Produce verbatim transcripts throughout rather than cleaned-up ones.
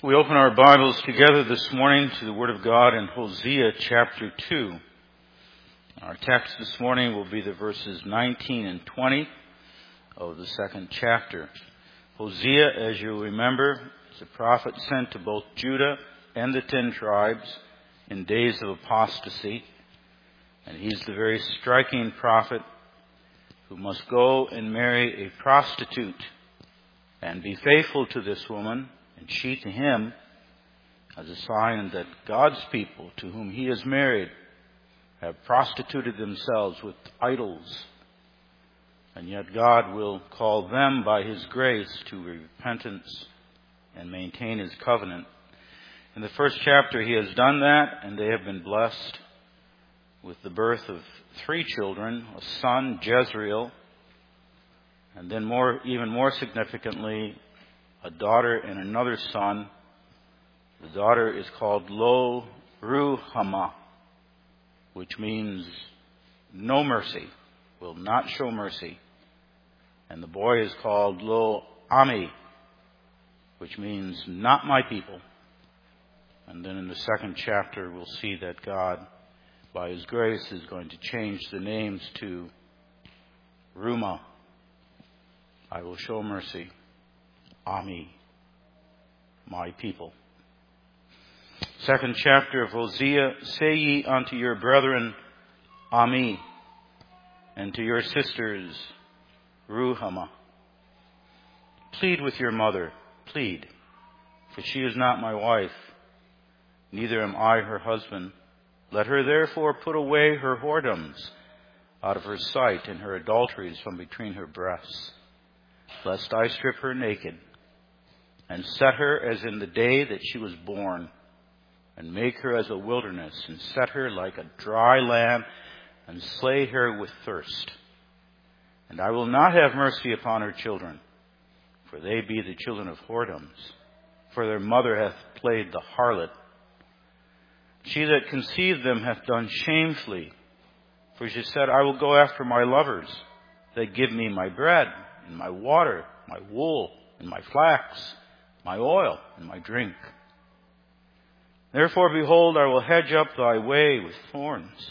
We open our Bibles together this morning to the Word of God in Hosea chapter two. Our text this morning will be the verses nineteen and twenty of the second chapter. Hosea, as you remember, is a prophet sent to both Judah and the ten tribes in days of apostasy. And he's the very striking prophet who must go and marry a prostitute and be faithful to this woman, and she to him, as a sign that God's people to whom he is married have prostituted themselves with idols. And yet God will call them by his grace to repentance and maintain his covenant. In the first chapter he has done that, and they have been blessed with the birth of three children, a son, Jezreel, and then more, even more significantly, a daughter and another son. The daughter is called Lo Ruhamah, which means no mercy, will not show mercy. And the boy is called Lo Ami, which means not my people. And then in the second chapter we'll see that God, by his grace, is going to change the names to Rumah, I will show mercy. Ami, my people. Second chapter of Hosea, say ye unto your brethren, Ami, and to your sisters, Ruhamah. Plead with your mother, plead, for she is not my wife, neither am I her husband. Let her therefore put away her whoredoms out of her sight, and her adulteries from between her breasts, lest I strip her naked, and set her as in the day that she was born, and make her as a wilderness, and set her like a dry land, and slay her with thirst. And I will not have mercy upon her children, for they be the children of whoredoms, for their mother hath played the harlot. She that conceived them hath done shamefully, for she said, I will go after my lovers, that give me my bread, and my water, my wool, and my flax, my oil, and my drink. Therefore, behold, I will hedge up thy way with thorns,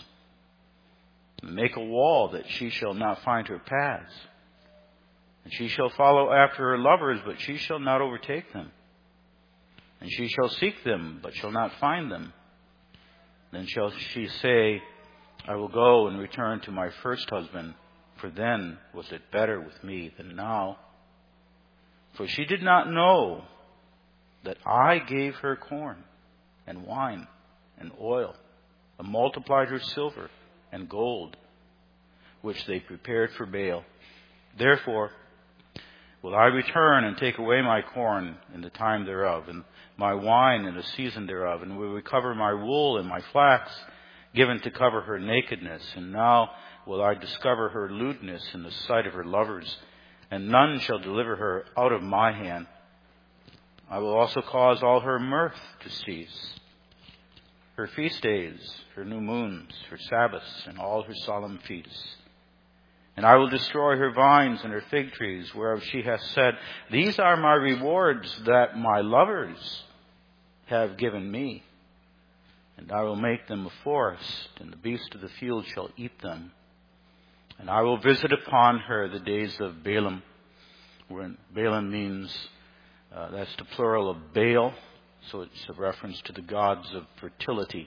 and make a wall that she shall not find her paths. And she shall follow after her lovers, but she shall not overtake them. And she shall seek them, but shall not find them. Then shall she say, I will go and return to my first husband, for then was it better with me than now. For she did not know that I gave her corn and wine and oil, and multiplied her silver and gold, which they prepared for Baal. Therefore will I return and take away my corn in the time thereof, and my wine in the season thereof, and will recover my wool and my flax, given to cover her nakedness. And now will I discover her lewdness in the sight of her lovers, and none shall deliver her out of my hand. I will also cause all her mirth to cease, her feast days, her new moons, her Sabbaths, and all her solemn feasts. And I will destroy her vines and her fig trees, whereof she hath said, these are my rewards that my lovers have given me. And I will make them a forest, and the beast of the field shall eat them. And I will visit upon her the days of Balaam, where Balaam means, uh, that's the plural of Baal, so it's a reference to the gods of fertility.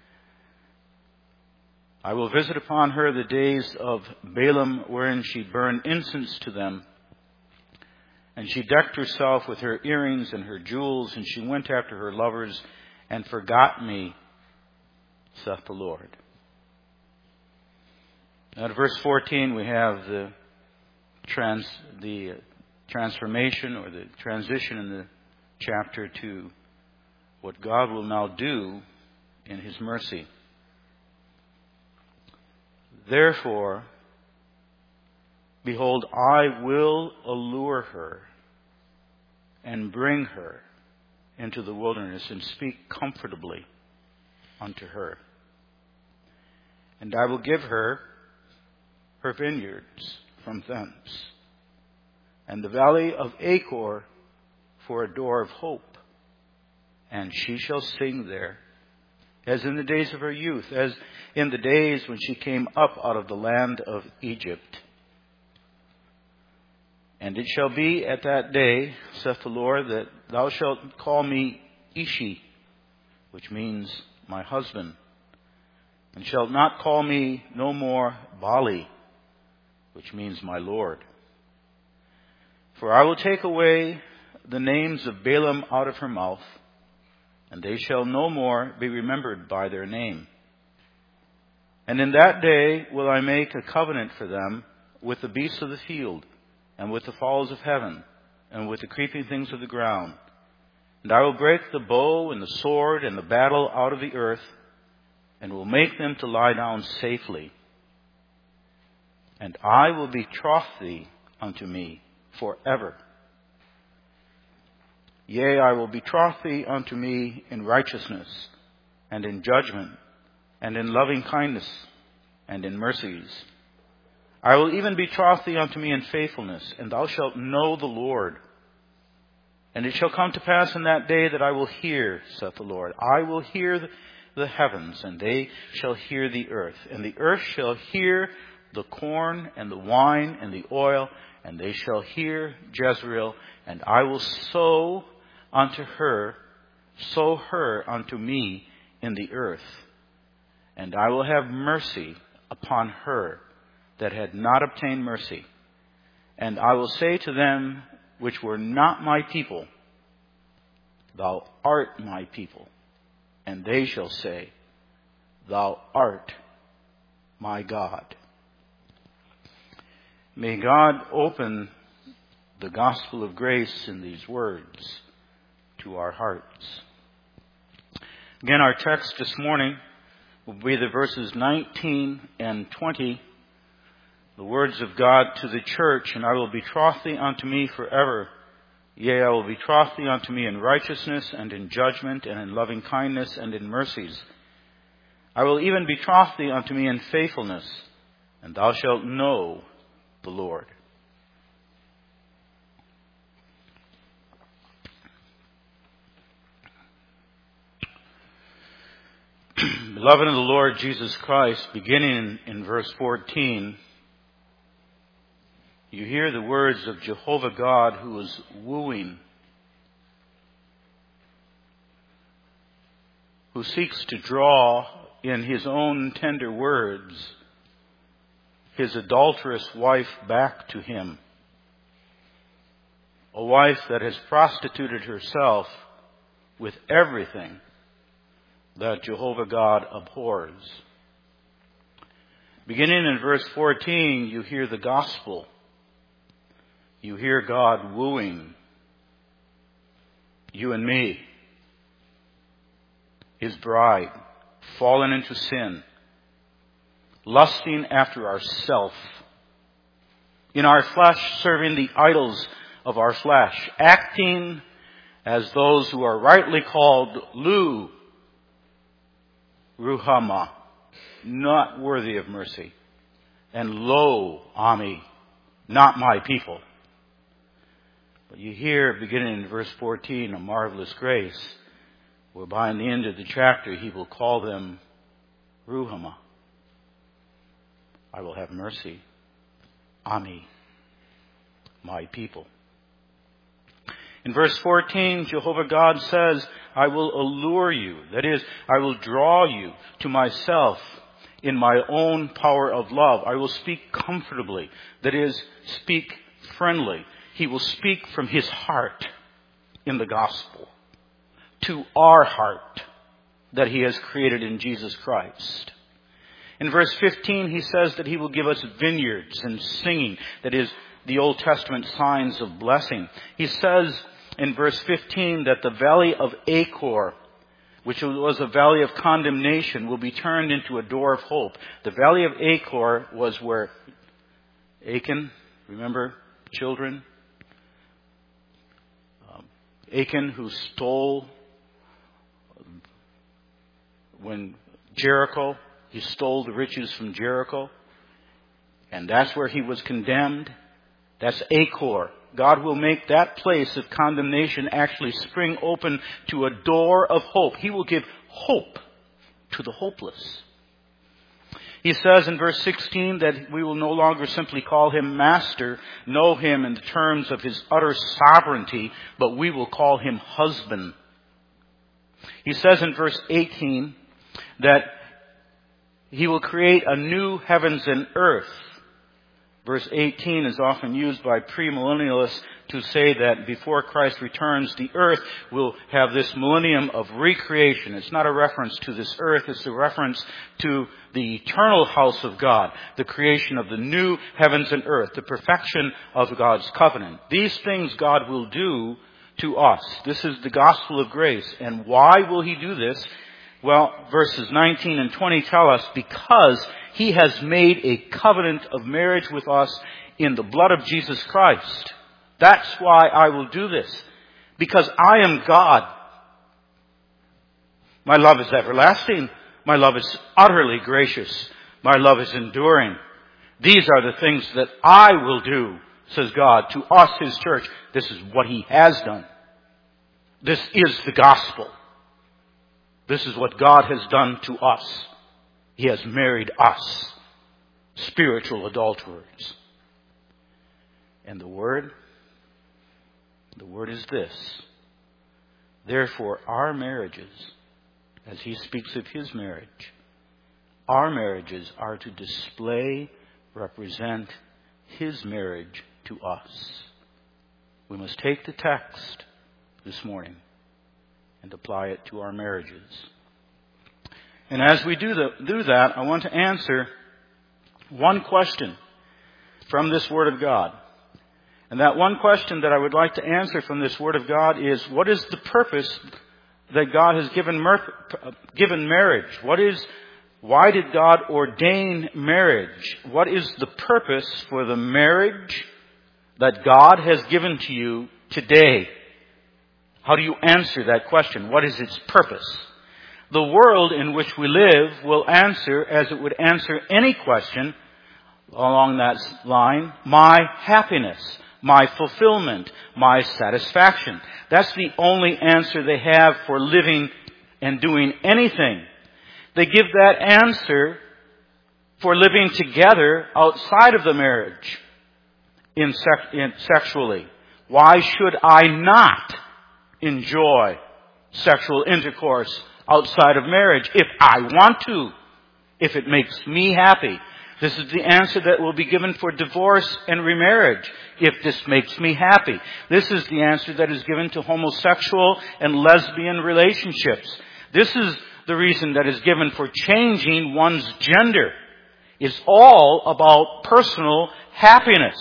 I will visit upon her the days of Balaam, wherein she burned incense to them. And she decked herself with her earrings and her jewels, and she went after her lovers and forgot me, saith the Lord. Now, at verse fourteen, we have the trans the transformation or the transition in the chapter to what God will now do in his mercy. Therefore, behold, I will allure her and bring her into the wilderness and speak comfortably unto her. And I will give her her vineyards from thence, and the valley of Achor for a door of hope, and she shall sing there, as in the days of her youth, as in the days when she came up out of the land of Egypt. And it shall be at that day, saith the Lord, that thou shalt call me Ishi, which means my husband, and shalt not call me no more Bali, which means my Lord. For I will take away the names of Balaam out of her mouth, and they shall no more be remembered by their name. And in that day will I make a covenant for them with the beasts of the field, and with the fowls of heaven, and with the creeping things of the ground. And I will break the bow and the sword and the battle out of the earth, and will make them to lie down safely. And I will betroth thee unto me forever. Yea, I will betroth thee unto me in righteousness, and in judgment, and in loving kindness, and in mercies. I will even betroth thee unto me in faithfulness, and thou shalt know the Lord. And it shall come to pass in that day that I will hear, saith the Lord. I will hear the heavens, and they shall hear the earth. And the earth shall hear the corn, and the wine, and the oil, and they shall hear Jezreel. And I will sow unto her, sow her unto me in the earth. And I will have mercy upon her that had not obtained mercy. And I will say to them which were not my people, Thou art my people. And they shall say, Thou art my God. May God open the gospel of grace in these words to our hearts. Again, our text this morning will be the verses nineteen and twenty. The words of God to the church, and I will betroth thee unto me forever. Yea, I will betroth thee unto me in righteousness, and in judgment, and in loving kindness, and in mercies. I will even betroth thee unto me in faithfulness, and thou shalt know the Lord. Beloved of the Lord Jesus Christ, beginning in, in verse fourteen, you hear the words of Jehovah God, who is wooing, who seeks to draw in his own tender words his adulterous wife back to him. A wife that has prostituted herself with everything that Jehovah God abhors. Beginning in verse fourteen, you hear the gospel. You hear God wooing you and me, His bride, fallen into sin, lusting after ourself, in our flesh serving the idols of our flesh, acting as those who are rightly called Lu, Ruhama, not worthy of mercy, and Lo, Ami, not my people. But you hear, beginning in verse fourteen, a marvelous grace, whereby in the end of the chapter he will call them Ruhama. I will have mercy. Ami, my people. In verse fourteen, Jehovah God says, I will allure you. That is, I will draw you to myself in my own power of love. I will speak comfortably. That is, speak friendly. He will speak from his heart in the gospel to our heart that he has created in Jesus Christ. In verse fifteen, he says that he will give us vineyards and singing. That is, the Old Testament signs of blessing. He says in verse fifteen that the valley of Achor, which was a valley of condemnation, will be turned into a door of hope. The valley of Achor was where Achan, remember, children? Um, Achan, who stole when Jericho, he stole the riches from Jericho. And that's where he was condemned. That's Achor, God will make that place of condemnation actually spring open to a door of hope. He will give hope to the hopeless. He says in verse sixteen that we will no longer simply call him master, know him in the terms of his utter sovereignty, but we will call him husband. He says in verse eighteen that he will create a new heavens and earth. Verse eighteen is often used by premillennialists to say that before Christ returns, the earth will have this millennium of recreation. It's not a reference to this earth, it's a reference to the eternal house of God, the creation of the new heavens and earth, the perfection of God's covenant. These things God will do to us. This is the gospel of grace. And why will he do this? Well, verses nineteen and twenty tell us because he has made a covenant of marriage with us in the blood of Jesus Christ. That's why I will do this. Because I am God. My love is everlasting. My love is utterly gracious. My love is enduring. These are the things that I will do, says God, to us, his church. This is what he has done. This is the gospel. This is what God has done to us. He has married us, spiritual adulterers. And the word? The word is this. Therefore, our marriages, as he speaks of his marriage, our marriages are to display, represent his marriage to us. We must take the text this morning and apply it to our marriages. And as we do, the, do that, I want to answer one question from this Word of God. And that one question that I would like to answer from this Word of God is, what is the purpose that God has given, mer- given marriage? What is, why did God ordain marriage? What is the purpose for the marriage that God has given to you today? How do you answer that question? What is its purpose? The world in which we live will answer, as it would answer any question along that line, my happiness, my fulfillment, my satisfaction. That's the only answer they have for living and doing anything. They give that answer for living together outside of the marriage in, sec- in sexually. Why should I not enjoy sexual intercourse outside of marriage if I want to, if it makes me happy? This is the answer that will be given for divorce and remarriage, if this makes me happy. This is the answer that is given to homosexual and lesbian relationships. This is the reason that is given for changing one's gender. It's all about personal happiness.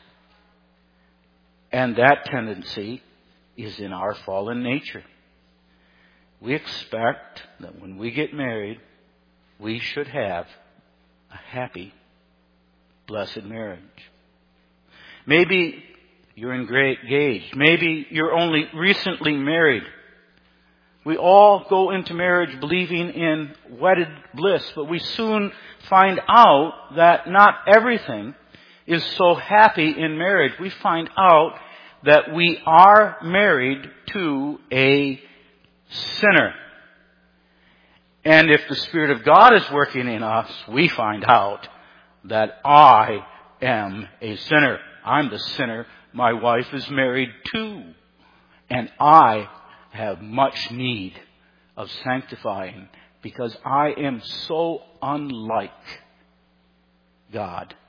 And that tendency is in our fallen nature. We expect that when we get married, we should have a happy, blessed marriage. Maybe you're engaged. Maybe you're only recently married. We all go into marriage believing in wedded bliss, but we soon find out that not everything is so happy in marriage. We find out that we are married to a sinner. And if the Spirit of God is working in us, we find out that I am a sinner. I'm the sinner my wife is married to. And I have much need of sanctifying because I am so unlike God.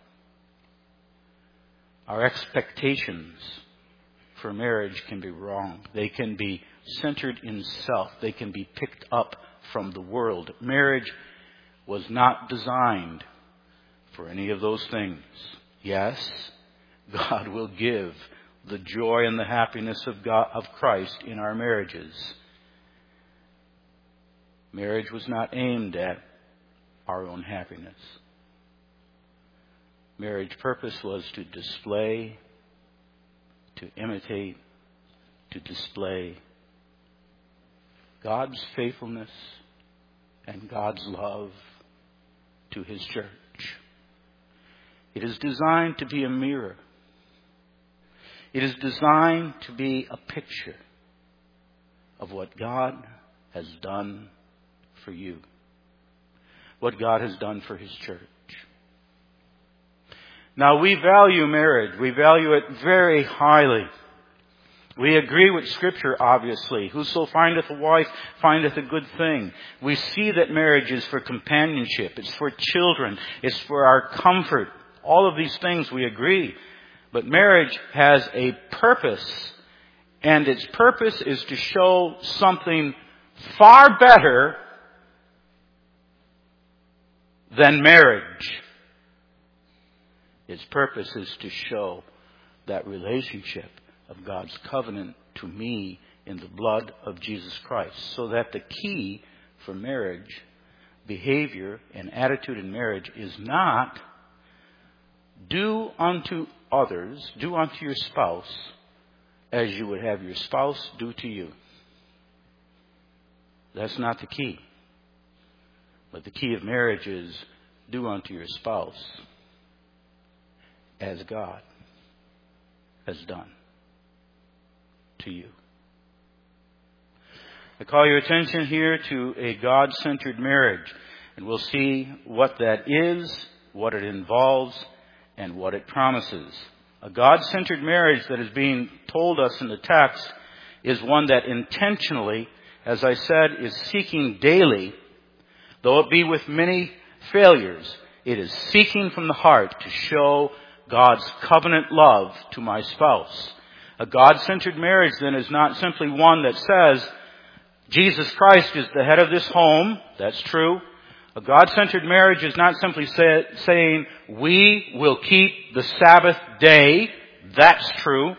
Our expectations for marriage can be wrong. They can be centered in self. They can be picked up from the world. Marriage was not designed for any of those things. Yes, God will give the joy and the happiness of God, of Christ in our marriages. Marriage was not aimed at our own happiness. Marriage purpose was to display, to imitate, to display God's faithfulness and God's love to His church. It is designed to be a mirror. It is designed to be a picture of what God has done for you, what God has done for His church. Now, we value marriage. We value it very highly. We agree with Scripture, obviously. Whoso findeth a wife findeth a good thing. We see that marriage is for companionship. It's for children. It's for our comfort. All of these things we agree. But marriage has a purpose. And its purpose is to show something far better than marriage. Its purpose is to show that relationship of God's covenant to me in the blood of Jesus Christ. So that the key for marriage, behavior, and attitude in marriage is not do unto others, do unto your spouse as you would have your spouse do to you. That's not the key. But the key of marriage is do unto your spouse as God has done to you. I call your attention here to a God-centered marriage, and we'll see what that is, what it involves, and what it promises. A God-centered marriage that is being told us in the text is one that intentionally, as I said, is seeking daily, though it be with many failures, it is seeking from the heart to show God's covenant love to my spouse. A God-centered marriage, then, is not simply one that says, Jesus Christ is the head of this home. That's true. A God-centered marriage is not simply say, saying, we will keep the Sabbath day. That's true.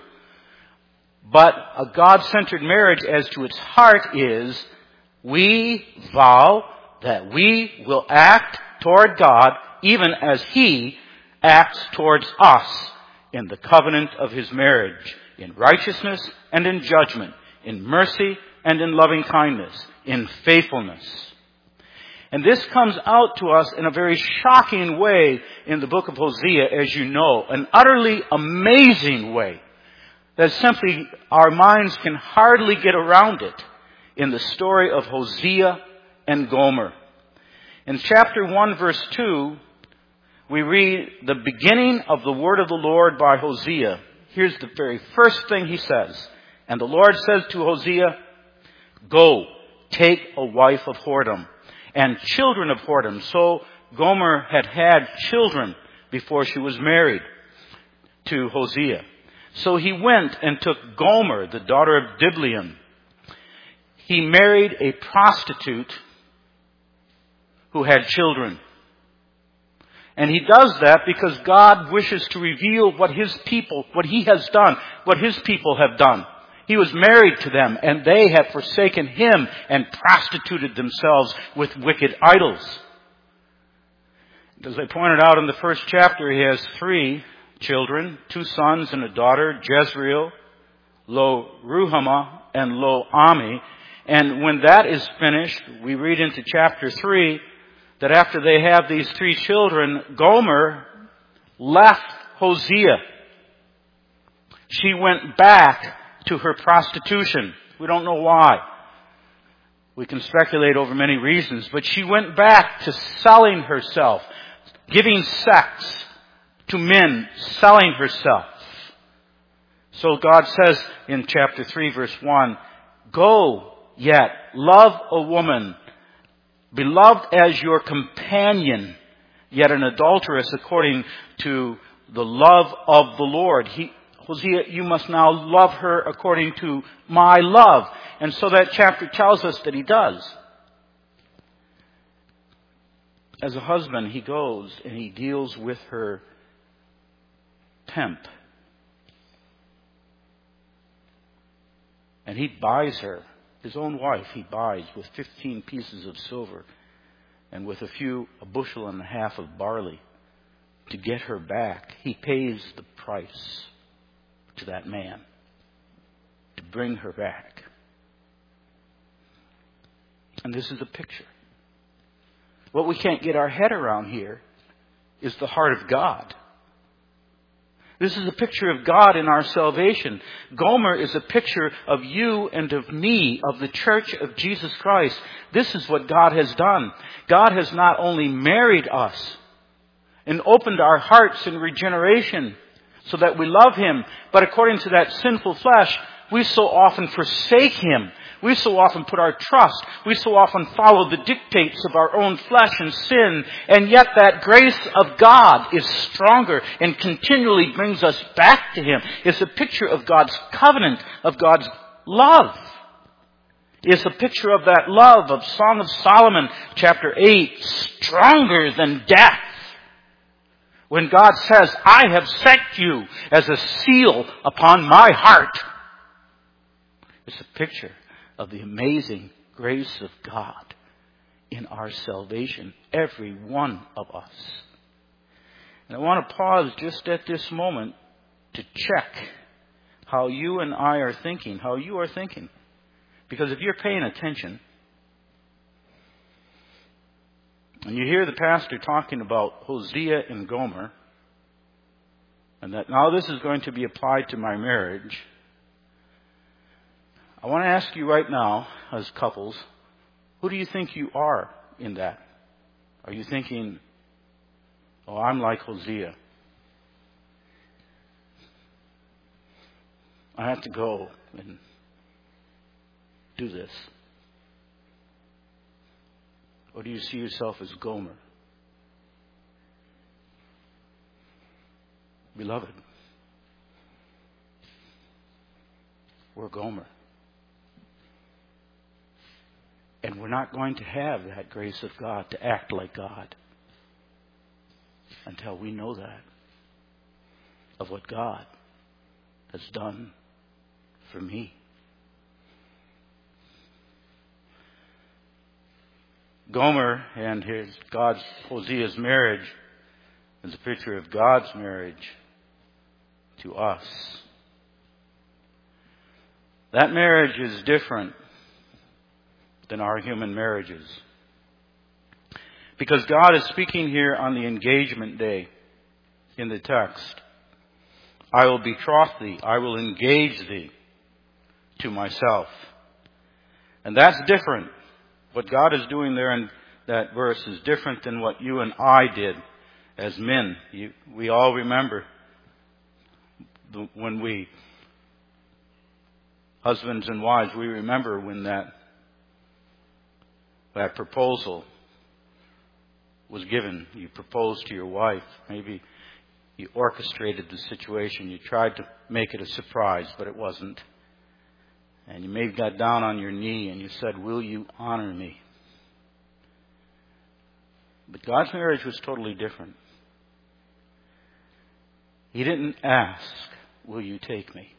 But a God-centered marriage as to its heart is, we vow that we will act toward God even as He acts towards us in the covenant of His marriage, in righteousness and in judgment, in mercy and in loving kindness, in faithfulness. And this comes out to us in a very shocking way in the book of Hosea, as you know, an utterly amazing way that simply our minds can hardly get around it in the story of Hosea and Gomer. In chapter one, verse two, we read the beginning of the word of the Lord by Hosea. Here's the very first thing he says. And the Lord says to Hosea, go, take a wife of whoredom and children of whoredom. So Gomer had had children before she was married to Hosea. So he went and took Gomer, the daughter of Diblaim. He married a prostitute who had children. And he does that because God wishes to reveal what His people, what He has done, what His people have done. He was married to them, and they have forsaken Him and prostituted themselves with wicked idols. As I pointed out in the first chapter, he has three children, two sons and a daughter, Jezreel, Lo-Ruhamah, and Lo-Ami. And when that is finished, we read into chapter three that after they have these three children, Gomer left Hosea. She went back to her prostitution. We don't know why. We can speculate over many reasons, but she went back to selling herself, giving sex to men, selling herself. So God says in chapter three, verse one, go yet, love a woman, beloved as your companion, yet an adulteress according to the love of the Lord. He, Hosea, you must now love her according to my love. And so that chapter tells us that he does. As a husband, he goes and he deals with her pimp. And he buys her. His own wife he buys with fifteen pieces of silver and with a few, a bushel and a half of barley to get her back. He pays the price to that man to bring her back. And this is the picture. What we can't get our head around here is the heart of God. This is a picture of God in our salvation. Gomer is a picture of you and of me, of the church of Jesus Christ. This is what God has done. God has not only married us and opened our hearts in regeneration so that we love Him, but according to that sinful flesh, we so often forsake Him. We so often put our trust. We so often follow the dictates of our own flesh and sin. And yet that grace of God is stronger and continually brings us back to Him. It's a picture of God's covenant, of God's love. It's a picture of that love of Song of Solomon, chapter eight, stronger than death. When God says, I have set you as a seal upon my heart. It's a picture of the amazing grace of God in our salvation, every one of us. And I want to pause just at this moment to check how you and I are thinking, how you are thinking. Because if you're paying attention, and you hear the pastor talking about Hosea and Gomer, and that now this is going to be applied to my marriage, I want to ask you right now, as couples, who do you think you are in that? Are you thinking, oh, I'm like Hosea. I have to go and do this. Or do you see yourself as Gomer? Beloved, we're Gomer. And we're not going to have that grace of God to act like God until we know that of what God has done for me. Gomer and his God's Hosea's marriage is a picture of God's marriage to us. That marriage is different than our human marriages. Because God is speaking here on the engagement day in the text. I will betroth thee, I will engage thee to myself. And that's different. What God is doing there in that verse is different than what you and I did as men. You, we all remember the, when we, husbands and wives, we remember when that That proposal was given. You proposed to your wife. Maybe you orchestrated the situation. You tried to make it a surprise, but it wasn't. And you maybe got down on your knee and you said, will you honor me? But God's marriage was totally different. He didn't ask, will you take me?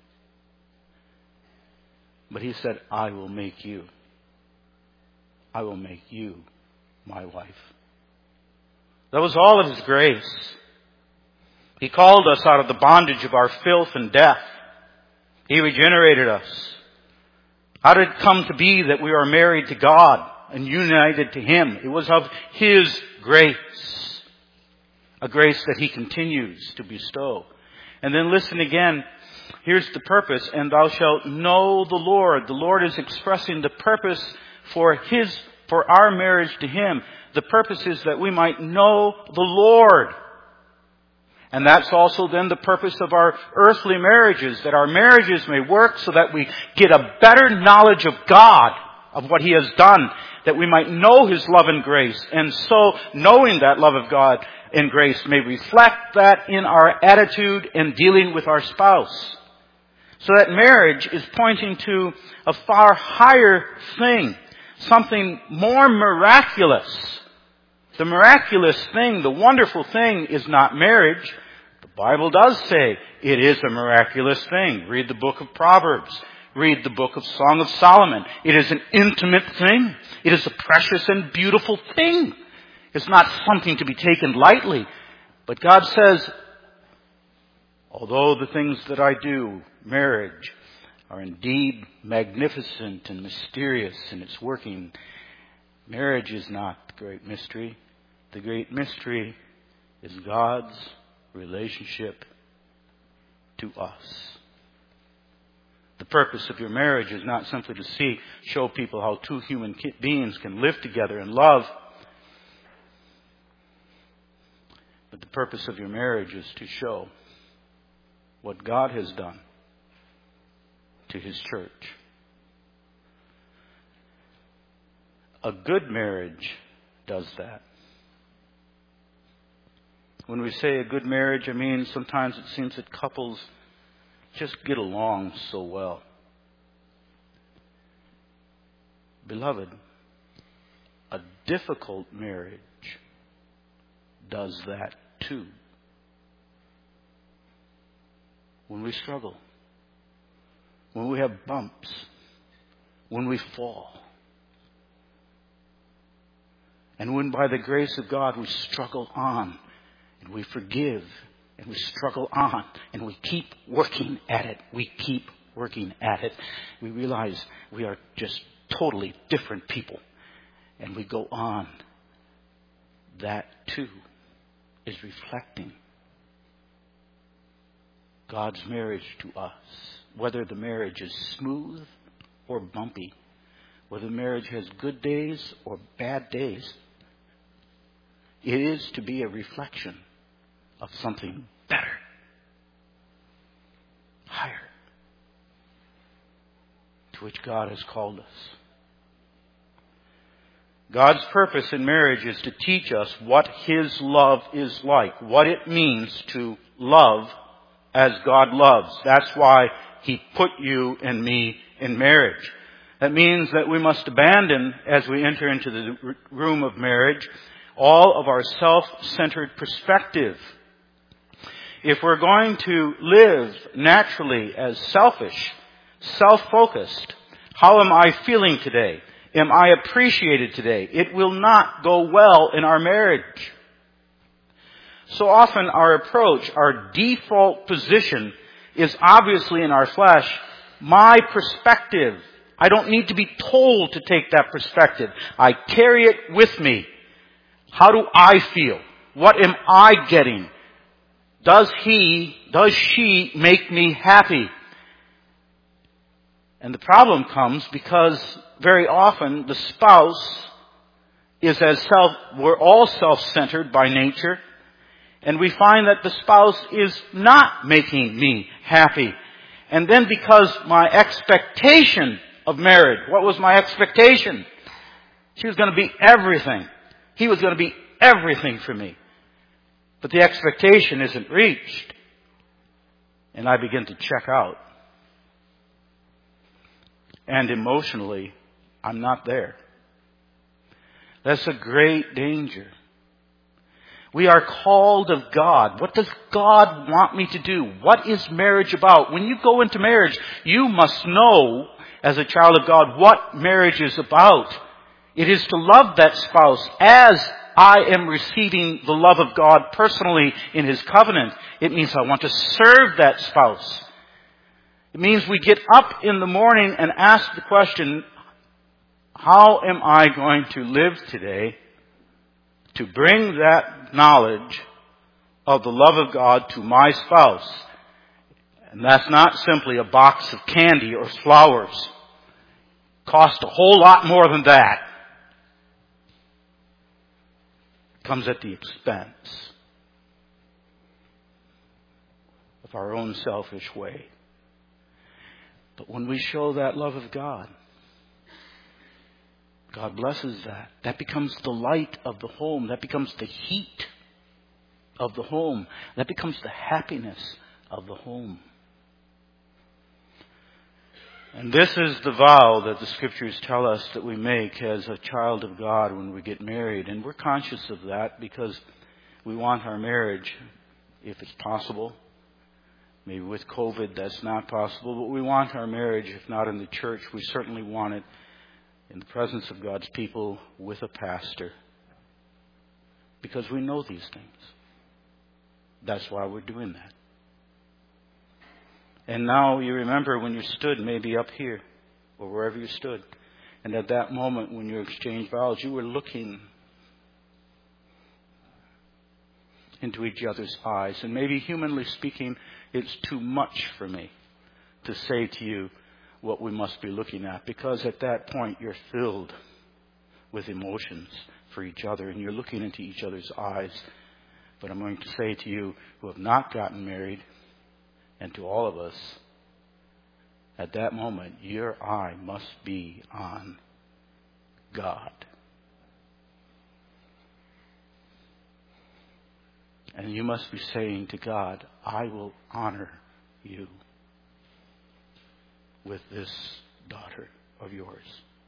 But He said, I will make you. I will make you my wife. That was all of His grace. He called us out of the bondage of our filth and death. He regenerated us. How did it come to be that we are married to God and united to Him? It was of His grace. A grace that He continues to bestow. And then listen again. Here's the purpose. And thou shalt know the Lord. The Lord is expressing the purpose for His, for our marriage to Him. The purpose is that we might know the Lord. And that's also then the purpose of our earthly marriages, that our marriages may work so that we get a better knowledge of God, of what He has done, that we might know His love and grace. And so, knowing that love of God and grace may reflect that in our attitude and dealing with our spouse. So that marriage is pointing to a far higher thing. Something more miraculous. The miraculous thing, the wonderful thing is not marriage. The Bible does say it is a miraculous thing. Read the book of Proverbs. Read the book of Song of Solomon. It is an intimate thing. It is a precious and beautiful thing. It's not something to be taken lightly. But God says, although the things that I do, marriage, are indeed magnificent and mysterious in its working, marriage is not the great mystery. The great mystery is God's relationship to us. The purpose of your marriage is not simply to see, show people how two human beings can live together in love. But the purpose of your marriage is to show what God has done to His church. A good marriage does that. When we say a good marriage, I mean sometimes it seems that couples just get along so well. Beloved, a difficult marriage does that too. When we struggle, when we have bumps, when we fall, and when by the grace of God we struggle on, and we forgive, and we struggle on, and we keep working at it. We keep working at it. We realize we are just totally different people. And we go on. That too is reflecting God's marriage to us. Whether the marriage is smooth or bumpy, whether the marriage has good days or bad days, it is to be a reflection of something better, higher, to which God has called us. God's purpose in marriage is to teach us what His love is like, what it means to love as God loves. That's why He put you and me in marriage. That means that we must abandon, as we enter into the room of marriage, all of our self-centered perspective. If we're going to live naturally as selfish, self-focused, how am I feeling today? Am I appreciated today? It will not go well in our marriage. So often our approach, our default position is obviously in our flesh, my perspective. I don't need to be told to take that perspective. I carry it with me. How do I feel? What am I getting? Does he, does she make me happy? And the problem comes because very often the spouse is as self, we're all self-centered by nature, and we find that the spouse is not making me happy. And then because my expectation of marriage, what was my expectation? She was going to be everything. He was going to be everything for me. But the expectation isn't reached. And I begin to check out. And emotionally, I'm not there. That's a great danger. We are called of God. What does God want me to do? What is marriage about? When you go into marriage, you must know, as a child of God, what marriage is about. It is to love that spouse as I am receiving the love of God personally in His covenant. It means I want to serve that spouse. It means we get up in the morning and ask the question, how am I going to live today to bring that knowledge of the love of God to my spouse? And that's not simply a box of candy or flowers. It costs a whole lot more than that. It comes at the expense of our own selfish way. But when we show that love of God, God blesses that. That becomes the light of the home. That becomes the heat of the home. That becomes the happiness of the home. And this is the vow that the Scriptures tell us that we make as a child of God when we get married. And we're conscious of that because we want our marriage, if it's possible. Maybe with COVID that's not possible, but we want our marriage, if not in the church, we certainly want it in the presence of God's people with a pastor. Because we know these things. That's why we're doing that. And now you remember when you stood maybe up here or wherever you stood. And at that moment when you exchanged vows, you were looking into each other's eyes. And maybe humanly speaking, it's too much for me to say to you what we must be looking at, because at that point you're filled with emotions for each other and you're looking into each other's eyes. But I'm going to say to you who have not gotten married, and to all of us, at that moment, your eye must be on God. And you must be saying to God, I will honor you with this daughter of yours.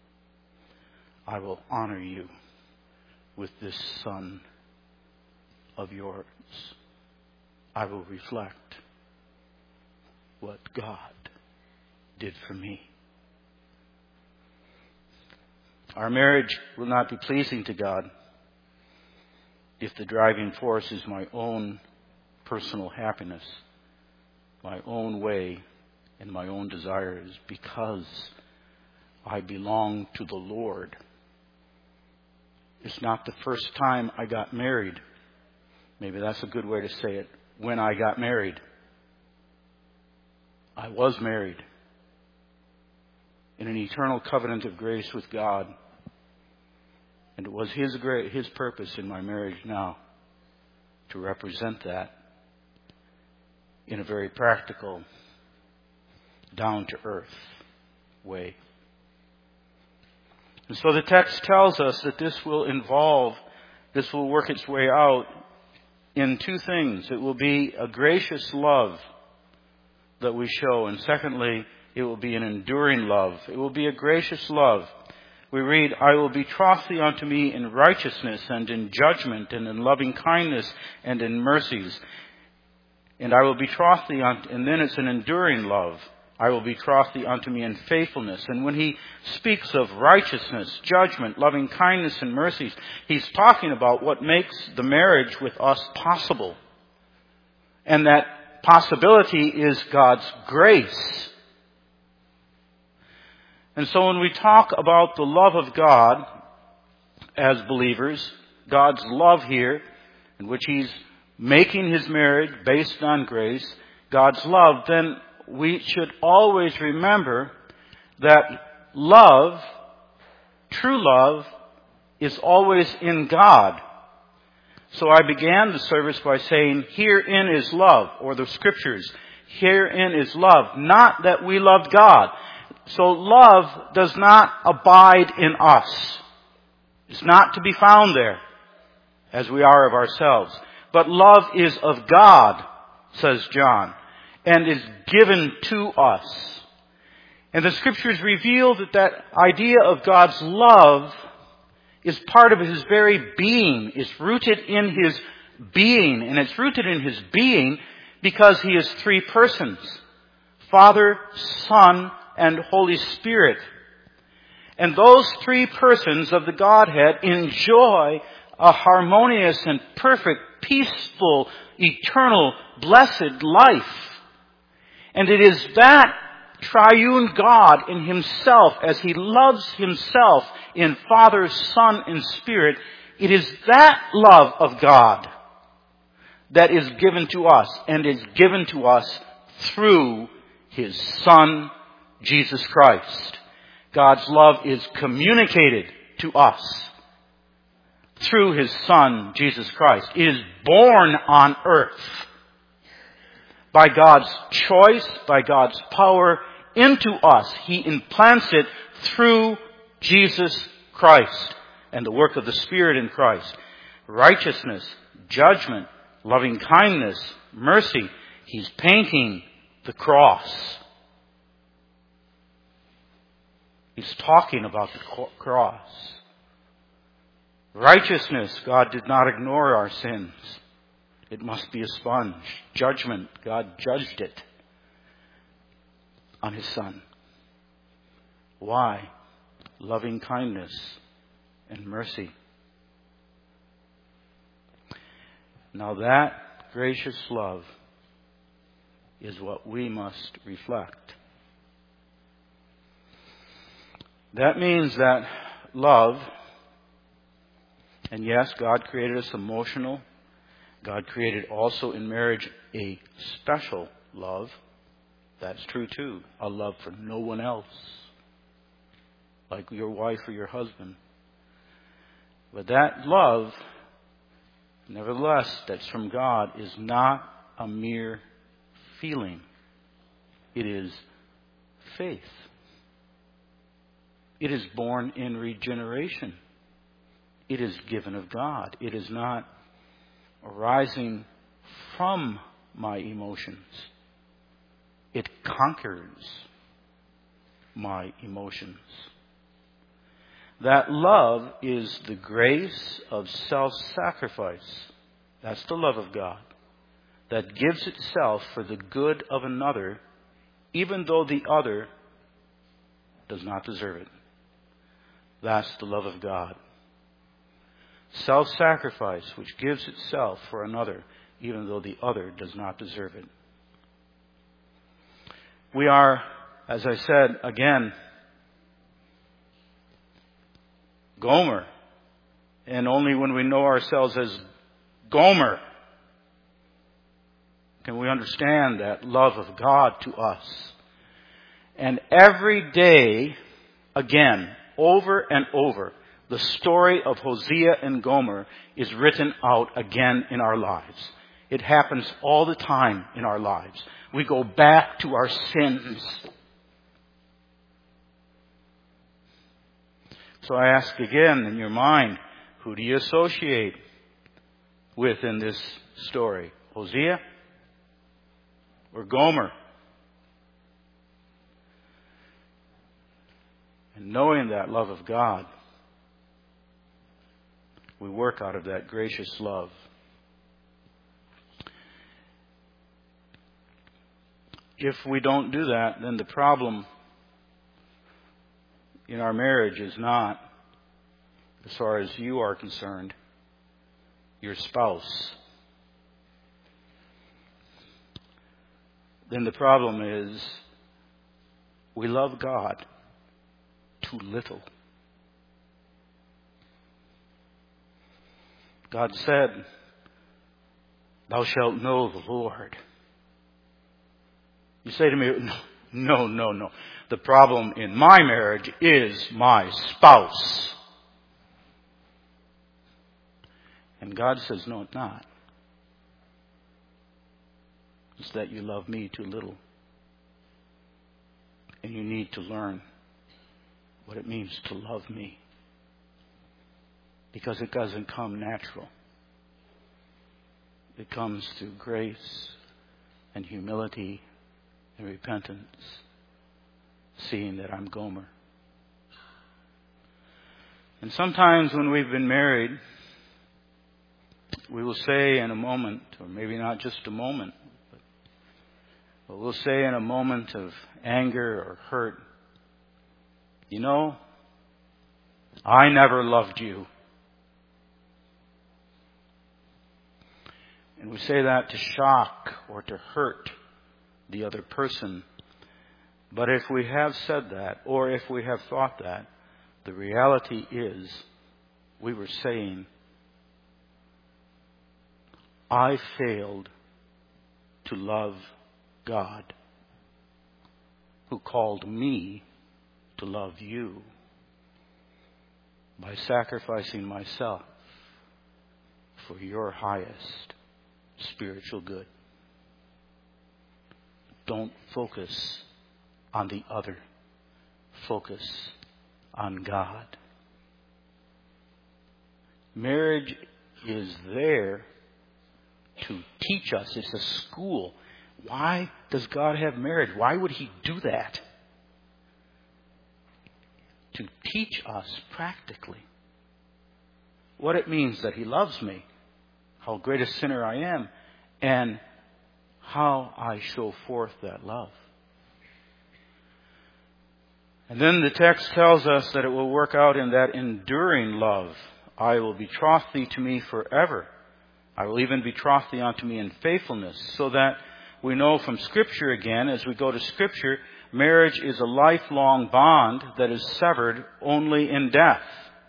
I will honor you with this son of yours. I will reflect what God did for me. Our marriage will not be pleasing to God if the driving force is my own personal happiness, my own way, and my own desires, because I belong to the Lord. It's not the first time I got married. Maybe that's a good way to say it. When I got married, I was married in an eternal covenant of grace with God. And it was His great, His purpose in my marriage now to represent that in a very practical, down-to-earth way. And so the text tells us that this will involve, this will work its way out in two things. It will be a gracious love that we show, and secondly, it will be an enduring love. It will be a gracious love. We read, I will betroth thee unto me in righteousness and in judgment and in loving kindness and in mercies. And I will betroth thee unto, and then it's an enduring love. I will betroth thee unto me in faithfulness. And when he speaks of righteousness, judgment, loving kindness, and mercies, he's talking about what makes the marriage with us possible. And that possibility is God's grace. And so when we talk about the love of God as believers, God's love here, in which He's making His marriage based on grace, God's love, then we should always remember that love, true love, is always in God. So I began the service by saying, herein is love, or the scriptures, herein is love, not that we loved God. So love does not abide in us. It's not to be found there, as we are of ourselves. But love is of God, says John, and is given to us. And the scriptures reveal that that idea of God's love is part of His very being. It's rooted in His being. And it's rooted in His being because He is three persons: Father, Son, and Holy Spirit. And those three persons of the Godhead enjoy a harmonious and perfect, peaceful, eternal, blessed life. And it is that triune God in Himself, as He loves Himself in Father, Son, and Spirit, it is that love of God that is given to us, and is given to us through His Son, Jesus Christ. God's love is communicated to us through His Son, Jesus Christ. It is born on earth by God's choice, by God's power into us. He implants it through Jesus Christ and the work of the Spirit in Christ. Righteousness, judgment, loving kindness, mercy. He's painting the cross. He's talking about the cross. Righteousness, God did not ignore our sins. It must be expunged. Judgment, God judged it on His Son. Why? Loving kindness and mercy. Now that gracious love is what we must reflect. That means that love, and yes, God created us emotional. God created also in marriage a special love. That's true too. A love for no one else, like your wife or your husband. But that love, nevertheless, that's from God, is not a mere feeling. It is faith. It is born in regeneration. It is given of God. It is not arising from my emotions. It conquers my emotions. That love is the grace of self-sacrifice. That's the love of God. That gives itself for the good of another, even though the other does not deserve it. That's the love of God. Self-sacrifice, which gives itself for another, even though the other does not deserve it. We are, as I said again, Gomer. And only when we know ourselves as Gomer can we understand that love of God to us. And every day, again, over and over, the story of Hosea and Gomer is written out again in our lives. It happens all the time in our lives. We go back to our sins. So I ask again in your mind, who do you associate with in this story? Hosea or Gomer? And knowing that love of God, we work out of that gracious love. If we don't do that, then the problem in our marriage is not, as far as you are concerned, your spouse. Then the problem is we love God too little. God said, "Thou shalt know the Lord." You say to me, no, no, no. The problem in my marriage is my spouse. And God says, no, it's not. It's that you love me too little. And you need to learn what it means to love me. Because it doesn't come natural. It comes through grace and humility and repentance, seeing that I'm Gomer. And sometimes when we've been married, we will say in a moment, or maybe not just a moment, but, but we'll say in a moment of anger or hurt, you know, I never loved you. And we say that to shock or to hurt the other person. But if we have said that, or if we have thought that, the reality is we were saying, I failed to love God, who called me to love you by sacrificing myself for your highest spiritual good. Don't focus on the other. Focus on God. Marriage is there to teach us. It's a school. Why does God have marriage? Why would He do that? To teach us practically what it means that He loves me, how great a sinner I am, and how I show forth that love. And then the text tells us that it will work out in that enduring love. I will betroth thee to me forever. I will even betroth thee unto me in faithfulness. So that we know from Scripture again, as we go to Scripture, marriage is a lifelong bond that is severed only in death.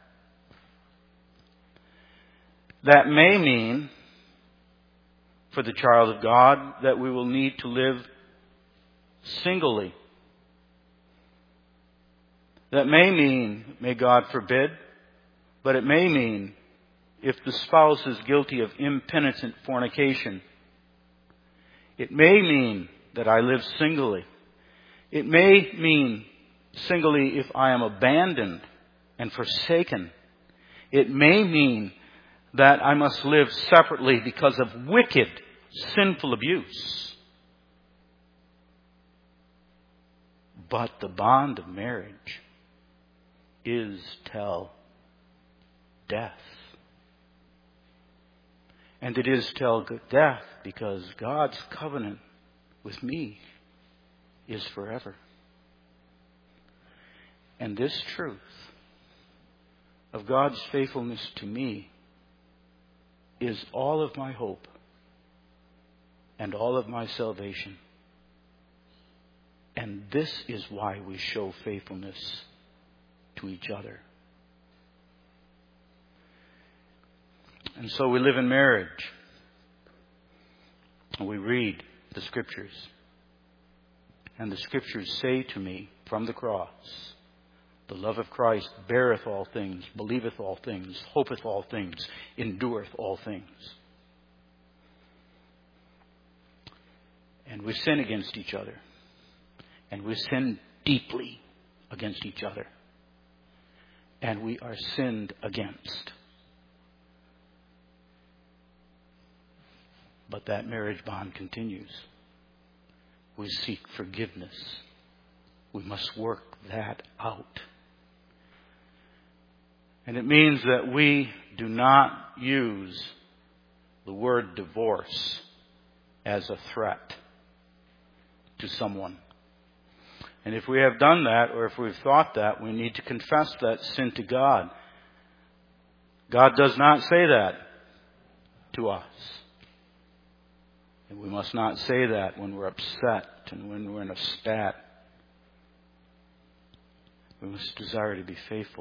That may mean, for the child of God, that we will need to live singly. That may mean, may God forbid, but it may mean if the spouse is guilty of impenitent fornication. It may mean that I live singly. It may mean singly if I am abandoned and forsaken. It may mean that I must live separately because of wicked, sinful abuse. But the bond of marriage is till death. And it is till death because God's covenant with me is forever. And this truth of God's faithfulness to me is all of my hope and all of my salvation. And this is why we show faithfulness to each other. And so we live in marriage. And we read the Scriptures. And the Scriptures say to me from the cross, the love of Christ beareth all things, believeth all things, hopeth all things, endureth all things. And we sin against each other. And we sin deeply against each other. And we are sinned against. But that marriage bond continues. We seek forgiveness. We must work that out. And it means that we do not use the word divorce as a threat to someone. And if we have done that, or if we've thought that, we need to confess that sin to God. God does not say that to us. And we must not say that when we're upset and when we're in a spat. We must desire to be faithful.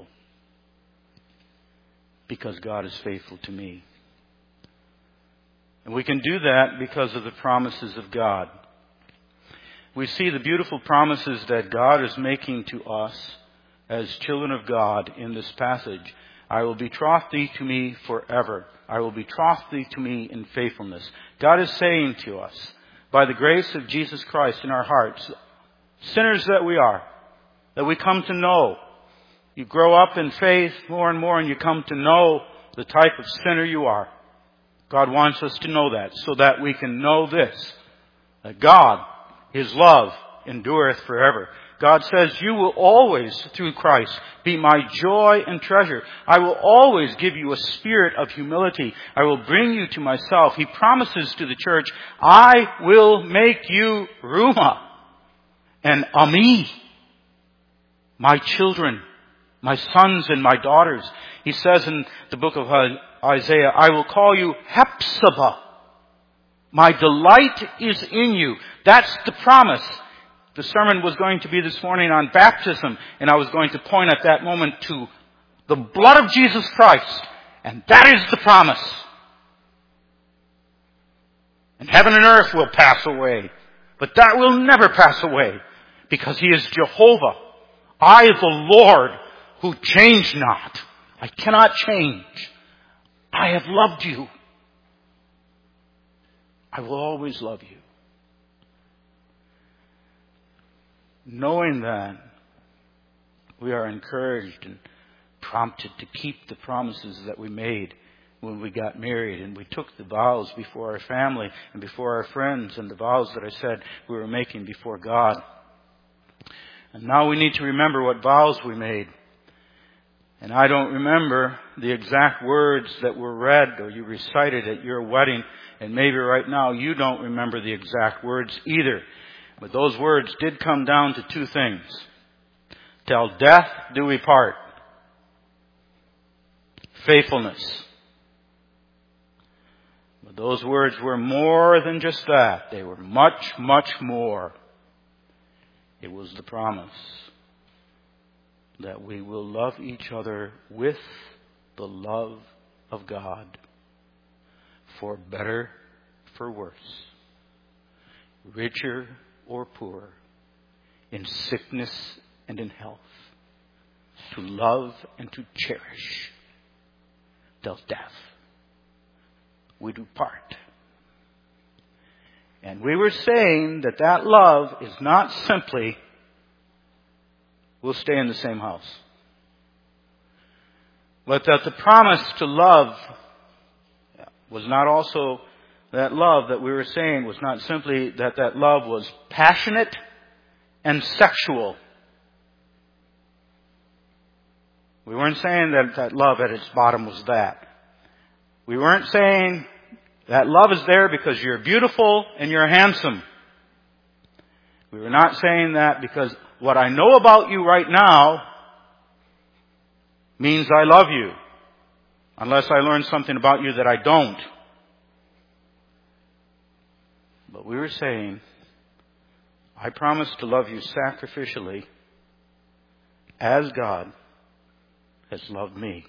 Because God is faithful to me. And we can do that because of the promises of God. We see the beautiful promises that God is making to us as children of God in this passage. I will betroth thee to me forever. I will betroth thee to me in faithfulness. God is saying to us, by the grace of Jesus Christ in our hearts, sinners that we are, that we come to know. You grow up in faith more and more and you come to know the type of sinner you are. God wants us to know that so that we can know this, that God, His love endureth forever. God says, you will always, through Christ, be my joy and treasure. I will always give you a spirit of humility. I will bring you to myself. He promises to the church, I will make you Ruma and Ami, my children, my sons and my daughters. He says in the book of Isaiah, I will call you Hephzibah. My delight is in you. That's the promise. The sermon was going to be this morning on baptism, and I was going to point at that moment to the blood of Jesus Christ. And that is the promise. And heaven and earth will pass away, but that will never pass away, because He is Jehovah. I, the Lord, who change not. I cannot change. I have loved you. I will always love you. Knowing that, we are encouraged and prompted to keep the promises that we made when we got married, and we took the vows before our family and before our friends, and the vows that I said we were making before God. And now we need to remember what vows we made. And I don't remember the exact words that were read or you recited at your wedding, and maybe right now you don't remember the exact words either. But those words did come down to two things. Till death do we part. Faithfulness. But those words were more than just that. They were much, much more. It was the promise that we will love each other with the love of God. For better, for worse. Richer or poorer, in sickness and in health, to love and to cherish till death we do part. And we were saying that that love is not simply, we'll stay in the same house, but that the promise to love was not also, that love that we were saying was not simply that that love was passionate and sexual. We weren't saying that that love at its bottom was that. We weren't saying that love is there because you're beautiful and you're handsome. We were not saying that because what I know about you right now means I love you, unless I learn something about you that I don't. But we were saying, I promise to love you sacrificially as God has loved me.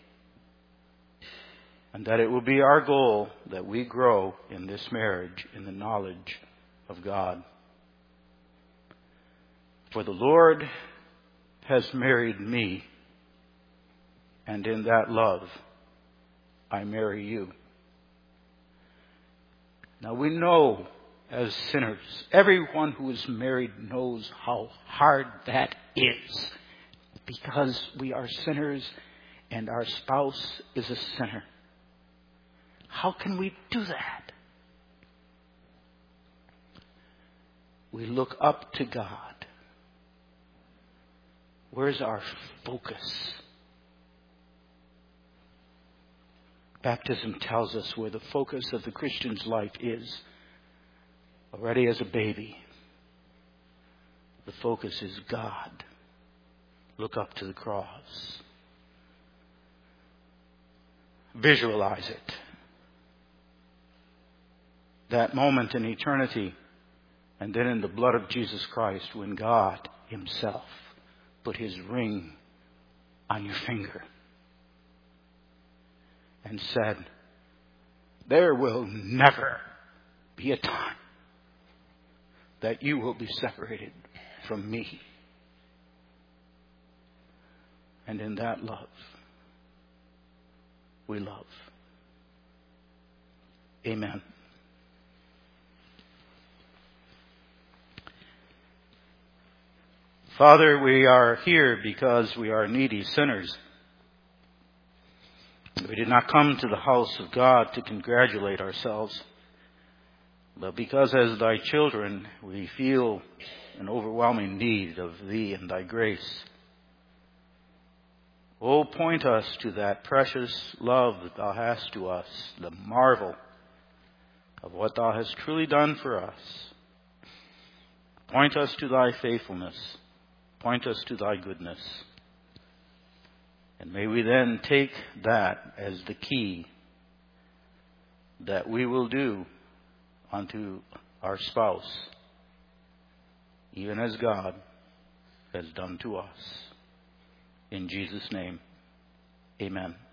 And that it will be our goal that we grow in this marriage in the knowledge of God. For the Lord has married me, and in that love I marry you. Now we know as sinners, everyone who is married knows how hard that is, because we are sinners and our spouse is a sinner. How can we do that? We look up to God. Where's our focus? Baptism tells us where the focus of the Christian's life is. Already as a baby, the focus is God. Look up to the cross. Visualize it. That moment in eternity, and then in the blood of Jesus Christ, when God Himself put His ring on your finger and said, there will never be a time that you will be separated from me. And in that love, we love. Amen. Father, we are here because we are needy sinners. We did not come to the house of God to congratulate ourselves, but because as thy children we feel an overwhelming need of thee and thy grace. Oh, point us to that precious love that thou hast to us, the marvel of what thou hast truly done for us. Point us to thy faithfulness. Point us to thy goodness. And may we then take that as the key that we will do unto our spouse, even as God has done to us. In Jesus' name, amen.